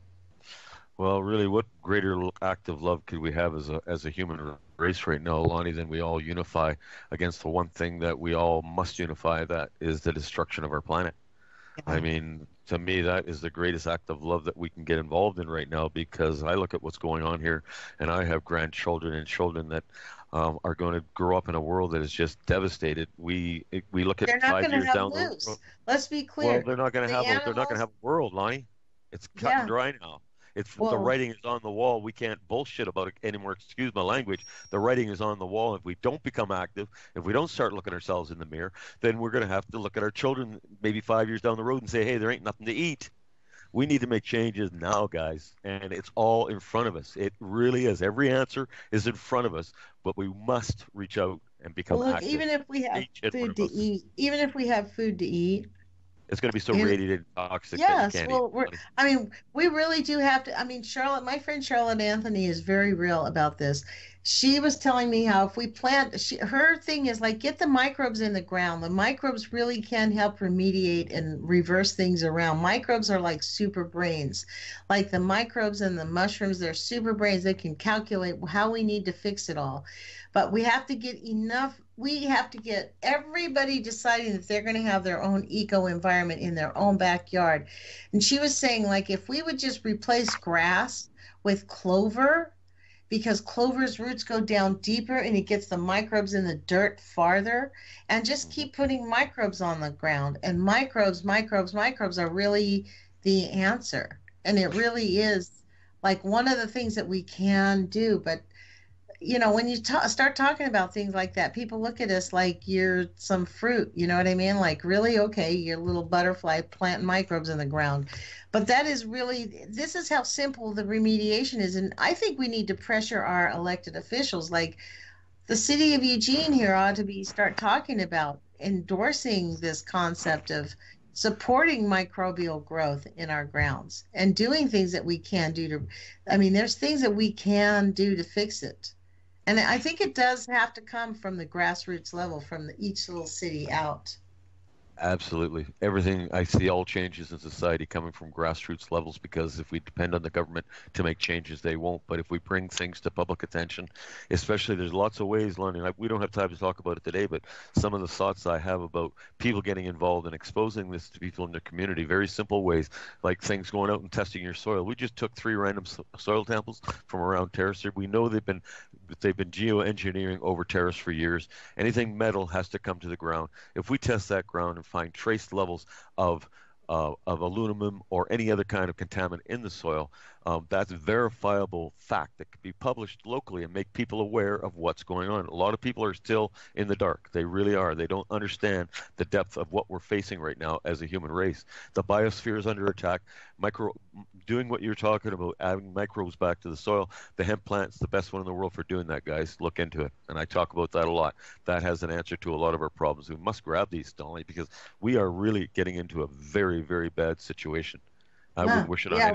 B: Well, really, what greater act of love could we have as a as a human race right now, Lonnie, than we all unify against the one thing that we all must unify, that is the destruction of our planet. Yeah. I mean, to me, that is the greatest act of love that we can get involved in right now, because I look at what's going on here, and I have grandchildren and children that um, are going to grow up in a world that is just devastated. We we look at
A: they're not
B: five years
A: have
B: down
A: blues.
B: the road.
A: Let's be clear.
B: Well, they're not going to have
A: animals...
B: a, they're not going to have a world, Lonnie. It's cut
A: yeah.
B: and dry now. It's
A: well,
B: the writing is on the wall. We can't bullshit about it anymore. Excuse my language. The writing is on the wall. If we don't become active, if we don't start looking ourselves in the mirror, then we're going to have to look at our children maybe five years down the road and say, hey, there ain't nothing to eat. We need to make changes now, guys, and it's all in front of us. It really is. Every answer is in front of us, but we must reach out and become
A: Look,
B: active.
A: Even if we have food to eat, even if we have food to eat,
B: it's going to be so and, radiated and toxic
A: yes,
B: that you can't
A: well,
B: eat.
A: We're, I mean, we really do have to. I mean, Charlotte, my friend Charlotte Anthony is very real about this. She was telling me how if we plant, she, her thing is like get the microbes in the ground. The microbes really can help remediate and reverse things around. Microbes are like super brains. Like the microbes and the mushrooms, they're super brains. They can calculate how we need to fix it all. But we have to get enough, we have to get everybody deciding that they're going to have their own eco environment in their own backyard. And she was saying, like, if we would just replace grass with clover, because clover's roots go down deeper and it gets the microbes in the dirt farther, and just keep putting microbes on the ground. And microbes, microbes, microbes are really the answer. And it really is like one of the things that we can do. But you know, when you ta- start talking about things like that, people look at us like you're some fruit. You know what I mean? Like, really? Okay, you're a little butterfly planting microbes in the ground. But that is really, this is how simple the remediation is. And I think we need to pressure our elected officials. Like, the city of Eugene here ought to be start talking about endorsing this concept of supporting microbial growth in our grounds and doing things that we can do to, I mean, there's things that we can do to fix it. And I think it does have to come from the grassroots level, from the, each little city out.
B: Absolutely. Everything I see, all changes in society coming from grassroots levels, because if we depend on the government to make changes, they won't. But if we bring things to public attention, especially, there's lots of ways, Lonnie, like we don't have time to talk about it today, but some of the thoughts I have about people getting involved and exposing this to people in their community, very simple ways, like things going out and testing your soil. We just took three random soil samples from around Terrace. We know they've been they've been geoengineering over Terrace for years. Anything metal has to come to the ground. If we test that ground and find trace levels of uh, of aluminum or any other kind of contaminant in the soil, um, that's a verifiable fact that could be published locally and make people aware of what's going on. A lot of people are still in the dark. They really are. They don't understand the depth of what we're facing right now as a human race. The biosphere is under attack. Micro, doing what you're talking about, adding microbes back to the soil, the hemp plant's the best one in the world for doing that, guys. Look into it. And I talk about that a lot. That has an answer to a lot of our problems. We must grab these, Dolly, because we are really getting into a very, very bad situation. I
A: Huh.
B: wouldn't wish it
A: yeah.
B: on anybody.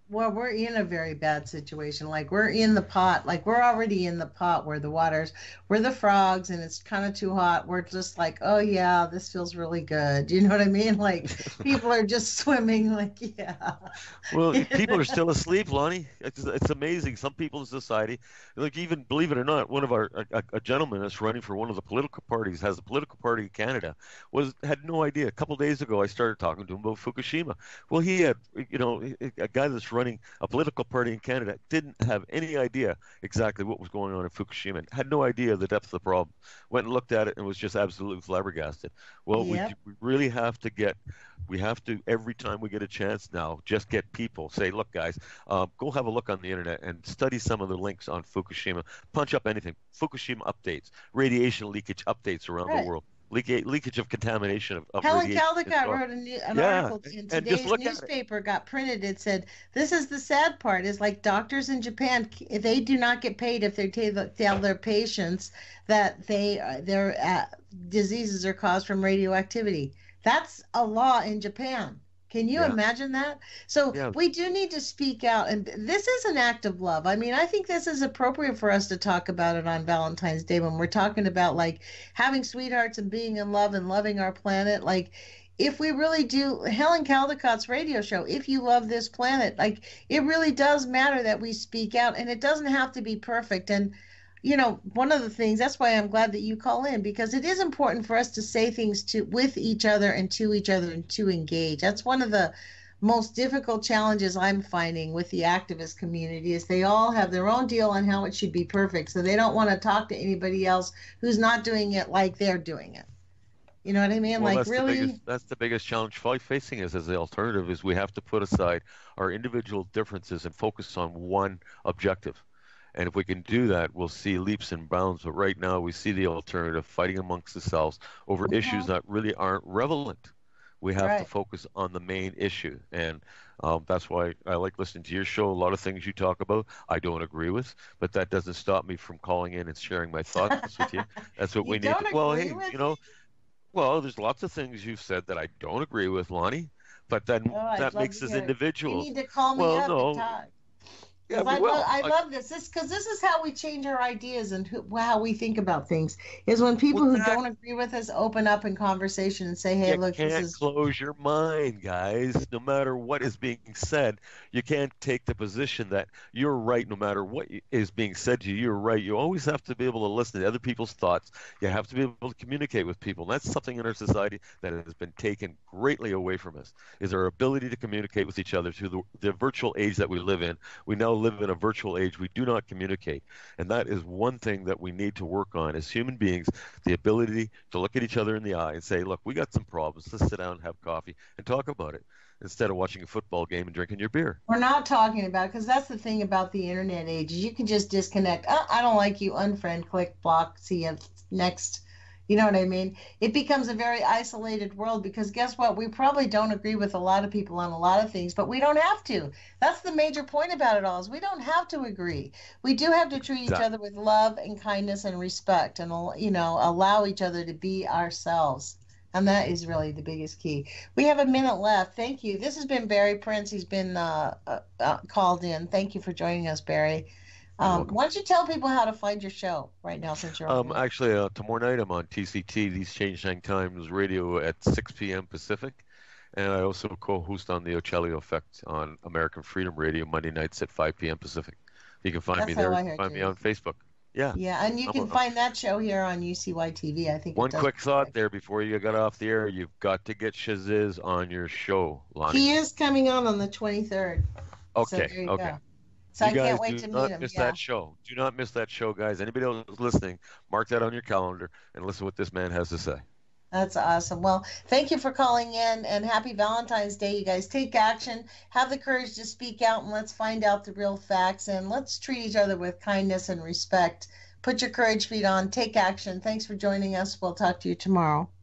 A: Well, we're in a very bad situation. Like we're in the pot. Like we're already in the pot where the water's, we're the frogs and it's kind of too hot. We're just like, oh yeah, this feels really good. You know what I mean? Like people are just swimming. Like yeah.
B: Well, people are still asleep, Lonnie. It's, it's amazing. Some people in society, like even believe it or not, one of our a, a gentleman that's running for one of the political parties, has a political party in Canada, was had no idea. A couple days ago, I started talking to him about Fukushima. Well, he had, you know, a guy that's running a political party in Canada didn't have any idea exactly what was going on in Fukushima. Had no idea the depth of the problem. Went and looked at it and was just absolutely flabbergasted. Well, we,
A: Yep.
B: we really have to get we have to, every time we get a chance now, just get people, say, look, guys, uh, go have a look on the internet and study some of the links on Fukushima. Punch up anything. Fukushima updates, radiation leakage updates around the
A: Right.
B: world, leak, leakage of contamination of, of
A: Helen
B: radiation.
A: Caldecott wrote a new, an
B: Yeah,
A: article in
B: and just
A: today's
B: look at it.
A: newspaper, got printed. It said, this is the sad part, is like doctors in Japan, they do not get paid if they tell tell their patients that they uh, their uh, diseases are caused from radioactivity. That's a law in Japan. Can you
B: Yeah,
A: imagine that? So
B: yeah.
A: we do need to speak out, and this is an act of love. I mean, I think this is appropriate for us to talk about it on Valentine's Day when we're talking about like having sweethearts and being in love and loving our planet. Like, if we really do, Helen Caldicott's radio show, if you love this planet, like it really does matter that we speak out, and it doesn't have to be perfect. And you know, one of the things, that's why I'm glad that you call in, because it is important for us to say things to with each other and to each other and to engage. That's one of the most difficult challenges I'm finding with the activist community, is they all have their own deal on how it should be perfect. So they don't want to talk to anybody else who's not doing it like they're doing it. You know what I mean?
B: Well,
A: Like
B: that's the biggest
A: really,
B: that's the biggest challenge fi- facing us as the alternative is we have to put aside our individual differences and focus on one objective. And if we can do that, we'll see leaps and bounds. But right now, we see the alternative fighting amongst themselves over issues
A: mhm,
B: that really aren't relevant. We have to
A: right.
B: focus on the main issue. And um, that's why I like listening to your show. A lot of things you talk about, I don't agree with, but that doesn't stop me from calling in and sharing my thoughts with you. That's what
A: You
B: we need
A: don't
B: to. Well,
A: agree
B: hey,
A: with
B: you
A: me?
B: know, well, there's lots of things you've said that I don't agree with, Lonnie, but then
A: Oh, I'd
B: that
A: love to
B: makes us
A: hear it. You
B: individuals.
A: need to call me
B: Well,
A: up and
B: no,
A: talk.
B: yeah,
A: Because
B: we
A: I love,
B: will.
A: I
B: I,
A: love this. This because this is how we change our ideas and who, how we think about things. Is when
B: well,
A: people who
B: that
A: don't agree with us open up in conversation and say, "Hey,
B: you
A: look, this
B: can't
A: is
B: close your mind, guys. No matter what is being said, you can't take the position that you're right no matter what is being said to you. You're right. You always have to be able to listen to other people's thoughts. You have to be able to communicate with people. And that's something in our society that has been taken greatly away from us, is our ability to communicate with each other through the, the virtual age that we live in. We now live in a virtual age. We do not communicate. And that is one thing that we need to work on as human beings, the ability to look at each other in the eye and say, look, we got some problems. Let's sit down and have coffee and talk about it instead of watching a football game and drinking your beer.
A: we're not talking about." Because that's the thing about the internet age, is you can just disconnect. Oh, I don't like you. Unfriend, click, block, see you next. You know what I mean? It becomes a very isolated world because guess what? We probably don't agree with a lot of people on a lot of things, but we don't have to. That's the major point about it all, is we don't have to agree. We do have to treat each other
B: Exactly.
A: with love and kindness and respect, and you know, allow each other to be ourselves. And that is really the biggest key. We have a minute left. Thank you. This has been Barry Prince. He's been uh, uh, uh, called in. Thank you for joining us, Barry.
B: You're
A: Um,
B: welcome.
A: why don't you tell people how to find your show right now, since you're on the
B: Um,
A: road?
B: actually, uh, tomorrow night I'm on T C T, These Changing Times Radio at six p m. Pacific. And I also co-host on the Ocelli Effect on American Freedom Radio Monday nights at five p m. Pacific. You can find me
A: That's how
B: there. You
A: I
B: can
A: heard
B: find me
A: you.
B: on Facebook. Yeah.
A: Yeah, and you
B: I'm,
A: can
B: I'm,
A: find that show here on U C Y T V. I think it
B: one
A: does.
B: quick thought there before you got off the air. You've got to get Shaziz on your show, Lonnie.
A: He is coming on on the twenty-third. So
B: Okay,
A: there you
B: okay.
A: go. So
B: You
A: I
B: guys
A: can't wait
B: do
A: to meet
B: not
A: him.
B: miss
A: Yeah.
B: that show. Do not miss that show, guys. Anybody else listening, mark that on your calendar and listen to what this man has to say.
A: That's awesome. Well, thank you for calling in, and happy Valentine's Day. You guys take action, have the courage to speak out, and let's find out the real facts, and let's treat each other with kindness and respect. Put your courage feet on, take action. Thanks for joining us. We'll talk to you tomorrow.